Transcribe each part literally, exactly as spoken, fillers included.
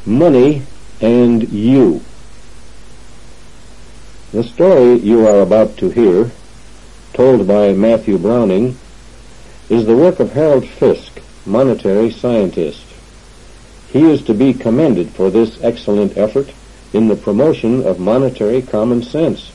Money and You. The story you are about to hear, told by Matthew Browning, is the work of Harold Fiske, monetary scientist. He is to be commended for this excellent effort in the promotion of monetary common sense.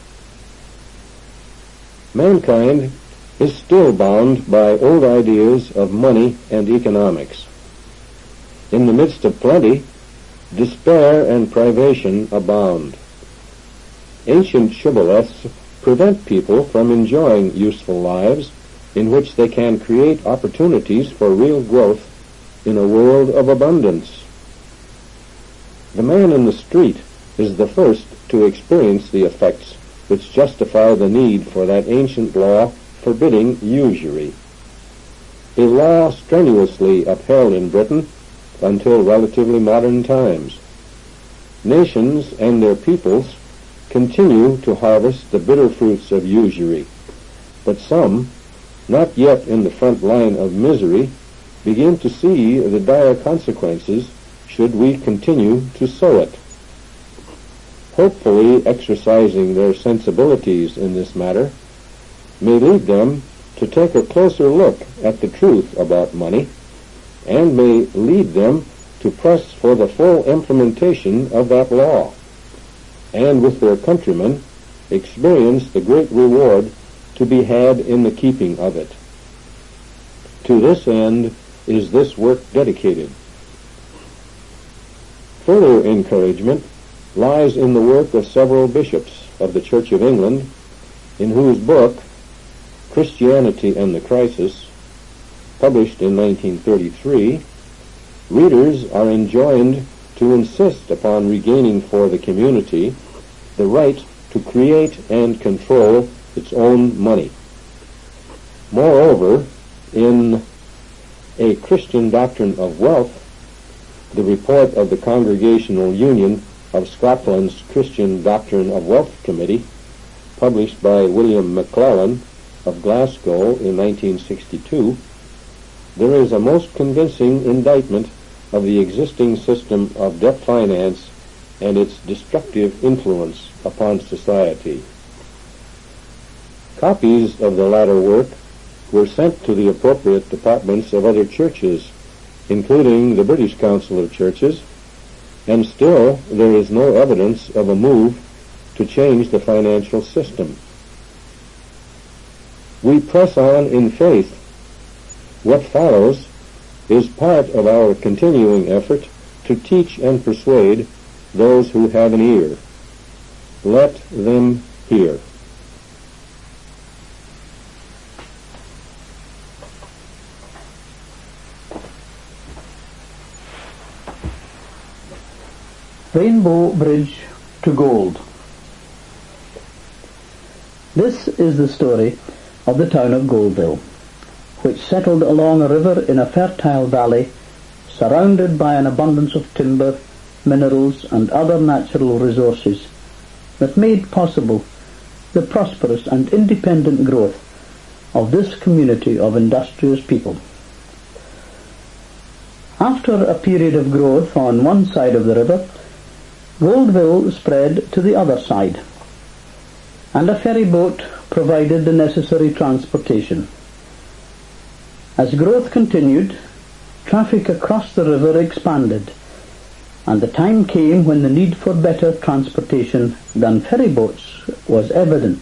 Mankind is still bound by old ideas of money and economics. In the midst of plenty, despair and privation abound. Ancient shibboleths prevent people from enjoying useful lives in which they can create opportunities for real growth in a world of abundance. The man in the street is the first to experience the effects which justify the need for that ancient law forbidding usury, a law strenuously upheld in Britain until relatively modern times. Nations and their peoples continue to harvest the bitter fruits of usury, but some, not yet in the front line of misery, begin to see the dire consequences should we continue to sow it. Hopefully exercising their sensibilities in this matter may lead them to take a closer look at the truth about money, and may lead them to press for the full implementation of that law, and with their countrymen experience the great reward to be had in the keeping of it. To this end is this work dedicated. Further encouragement lies in the work of several bishops of the Church of England, in whose book, Christianity and the Crisis, published in nineteen thirty-three, readers are enjoined to insist upon regaining for the community the right to create and control its own money. Moreover, in A Christian Doctrine of Wealth, the report of the Congregational Union of Scotland's Christian Doctrine of Wealth Committee, published by William McClellan of Glasgow in nineteen sixty-two, there is a most convincing indictment of the existing system of debt finance and its destructive influence upon society. Copies of the latter work were sent to the appropriate departments of other churches, including the British Council of Churches, and still there is no evidence of a move to change the financial system. We press on in faith. What follows is part of our continuing effort to teach and persuade those who have an ear. Let them hear. Rainbow Bridge to Gold. This is the story of the town of Goldville, which settled along a river in a fertile valley, surrounded by an abundance of timber, minerals, and other natural resources that made possible the prosperous and independent growth of this community of industrious people. After a period of growth on one side of the river, Goldville spread to the other side, and a ferry boat provided the necessary transportation. As growth continued, traffic across the river expanded, and the time came when the need for better transportation than ferry boats was evident.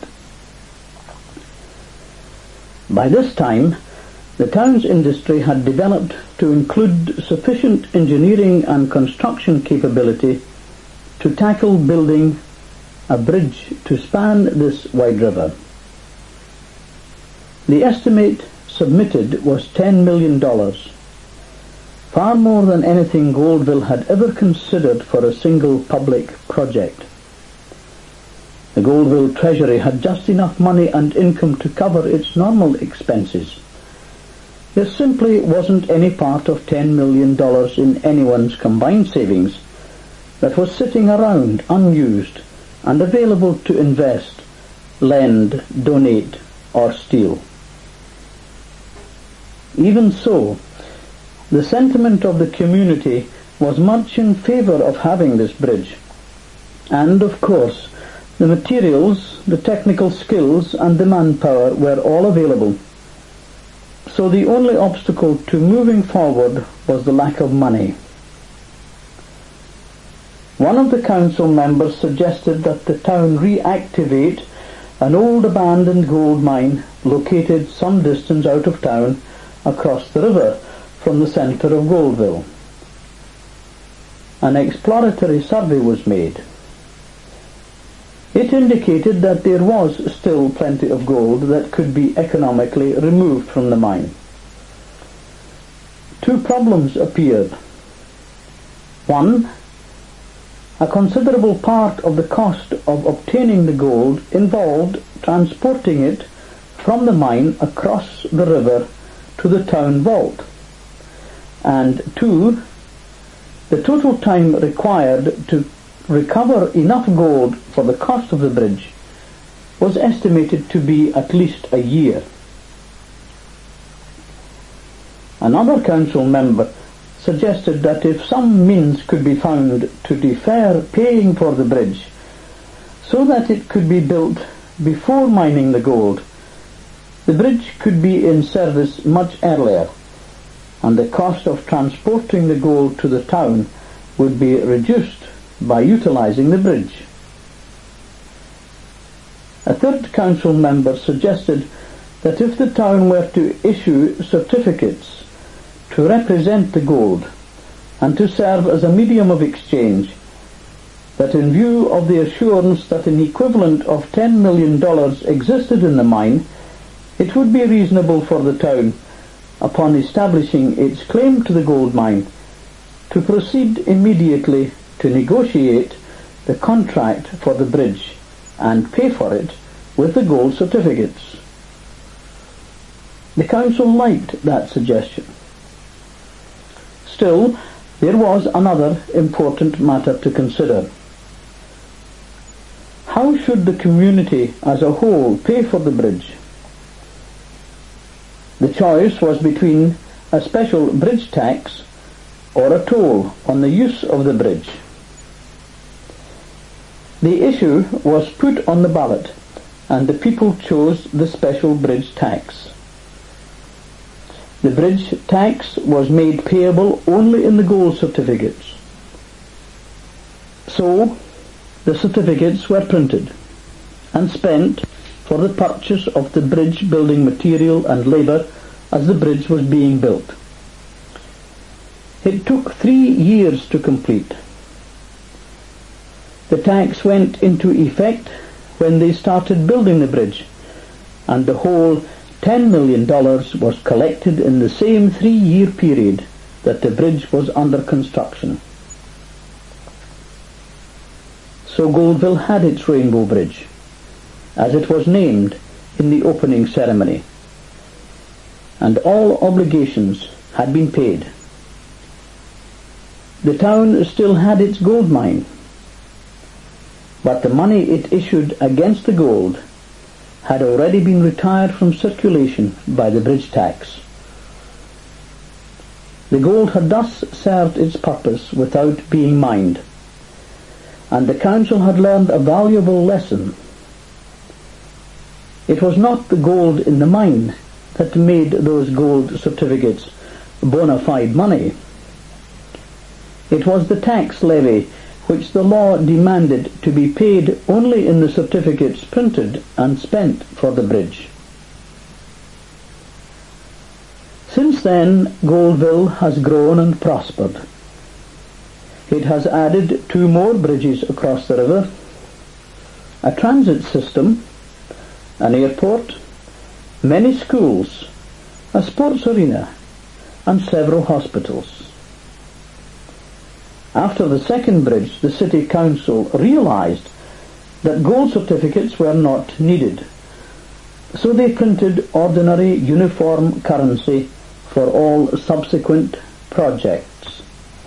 By this time, the town's industry had developed to include sufficient engineering and construction capability to tackle building a bridge to span this wide river. The estimate submitted was ten million dollars, far more than anything Goldville had ever considered for a single public project. The Goldville Treasury had just enough money and income to cover its normal expenses. There simply wasn't any part of ten million dollars in anyone's combined savings that was sitting around unused and available to invest, lend, donate, or steal. Even so, the sentiment of the community was much in favour of having this bridge, and of course the materials, the technical skills and the manpower were all available. So the only obstacle to moving forward was the lack of money. One of the council members suggested that the town reactivate an old abandoned gold mine located some distance out of town across the river from the centre of Goldville. An exploratory survey was made. It indicated that there was still plenty of gold that could be economically removed from the mine. Two problems appeared. One, a considerable part of the cost of obtaining the gold involved transporting it from the mine across the river to the town vault. And two, the total time required to recover enough gold for the cost of the bridge was estimated to be at least a year. Another council member suggested that if some means could be found to defer paying for the bridge so that it could be built before mining the gold, the bridge could be in service much earlier, and the cost of transporting the gold to the town would be reduced by utilizing the bridge. A third council member suggested that if the town were to issue certificates to represent the gold and to serve as a medium of exchange, that in view of the assurance that an equivalent of ten million dollars existed in the mine, it would be reasonable for the town, upon establishing its claim to the gold mine, to proceed immediately to negotiate the contract for the bridge and pay for it with the gold certificates. The council liked that suggestion. Still, there was another important matter to consider. How should the community as a whole pay for the bridge? The choice was between a special bridge tax or a toll on the use of the bridge. The issue was put on the ballot, and the people chose the special bridge tax. The bridge tax was made payable only in the gold certificates. So, the certificates were printed and spent for the purchase of the bridge building material and labour as the bridge was being built. It took three years to complete. The tax went into effect when they started building the bridge, and the whole ten million dollars was collected in the same three-year period that the bridge was under construction. So Goldville had its Rainbow Bridge, as it was named in the opening ceremony, and all obligations had been paid. The town still had its gold mine, but the money it issued against the gold had already been retired from circulation by the bridge tax. The gold had thus served its purpose without being mined, and the council had learned a valuable lesson. It was not the gold in the mine that made those gold certificates bona fide money. It was the tax levy which the law demanded to be paid only in the certificates printed and spent for the bridge. Since then, Goldville has grown and prospered. It has added two more bridges across the river, a transit system, an airport, many schools, a sports arena, and several hospitals. After the second bridge, the city council realized that gold certificates were not needed, so they printed ordinary uniform currency for all subsequent projects.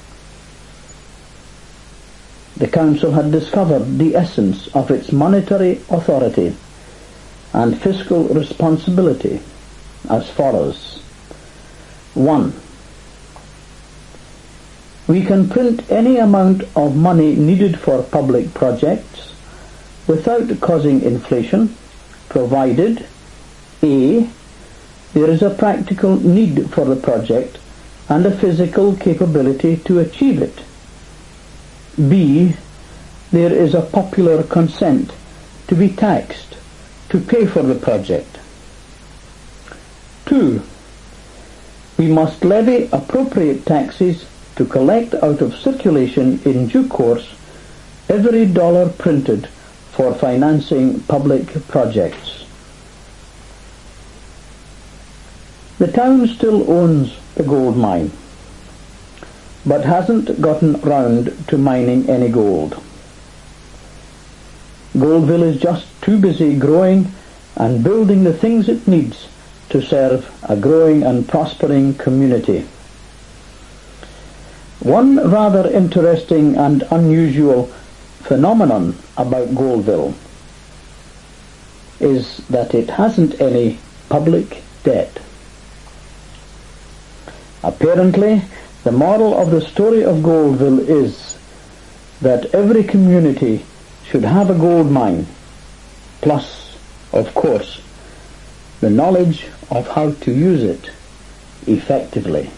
The council had discovered the essence of its monetary authority and fiscal responsibility as follows. One, We can print any amount of money needed for public projects without causing inflation, provided A. There is a practical need for the project and a physical capability to achieve it. B. There is a popular consent to be taxed to pay for the project. Two. We must levy appropriate taxes to collect out of circulation in due course every dollar printed for financing public projects. The town still owns the gold mine, but hasn't gotten round to mining any gold. Goldville is just too busy growing and building the things it needs to serve a growing and prospering community. One rather interesting and unusual phenomenon about Goldville is that it hasn't any public debt. Apparently, the moral of the story of Goldville is that every community should have a gold mine, plus, of course, the knowledge of how to use it effectively.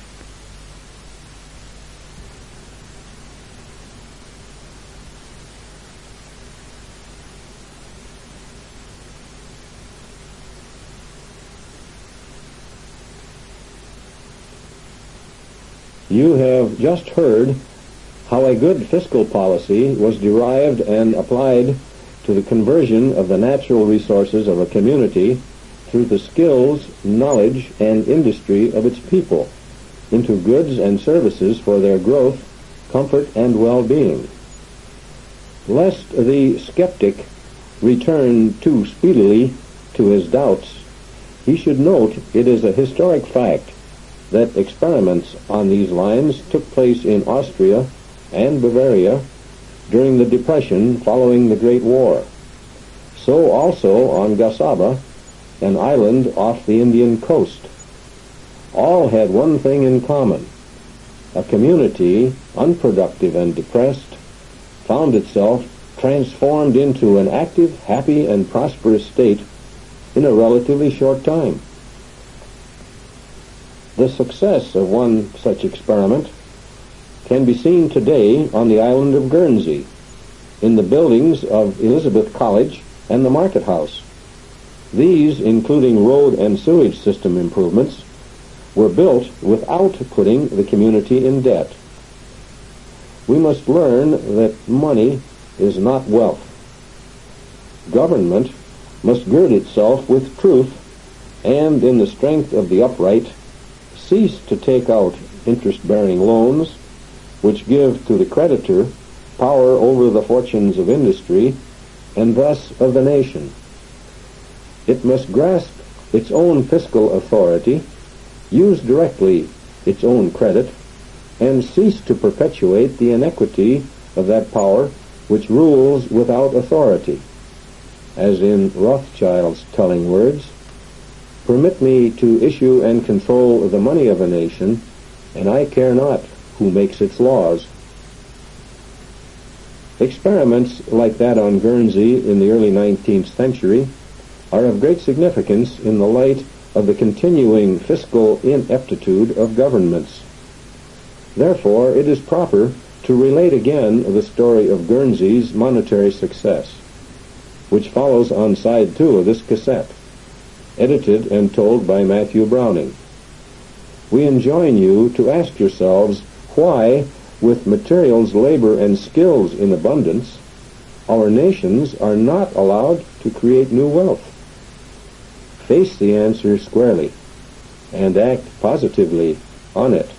You have just heard how a good fiscal policy was derived and applied to the conversion of the natural resources of a community through the skills, knowledge, and industry of its people into goods and services for their growth, comfort, and well-being. Lest the skeptic return too speedily to his doubts, he should note it is a historic fact that experiments on these lines took place in Austria and Bavaria during the Depression following the Great War. So also on Gasaba, an island off the Indian coast. All had one thing in common. A community, unproductive and depressed, found itself transformed into an active, happy, and prosperous state in a relatively short time. The success of one such experiment can be seen today on the island of Guernsey, in the buildings of Elizabeth College and the Market House. These, including road and sewage system improvements, were built without putting the community in debt. We must learn that money is not wealth. Government must gird itself with truth and, in the strength of the upright, cease to take out interest-bearing loans, which give to the creditor power over the fortunes of industry and thus of the nation. It must grasp its own fiscal authority, use directly its own credit, and cease to perpetuate the inequity of that power which rules without authority. As in Rothschild's telling words, "Permit me to issue and control the money of a nation, and I care not who makes its laws." Experiments like that on Guernsey in the early nineteenth century are of great significance in the light of the continuing fiscal ineptitude of governments. Therefore, it is proper to relate again the story of Guernsey's monetary success, which follows on side two of this cassette, edited and told by Matthew Browning. We enjoin you to ask yourselves why, with materials, labor, and skills in abundance, our nations are not allowed to create new wealth. Face the answer squarely and act positively on it.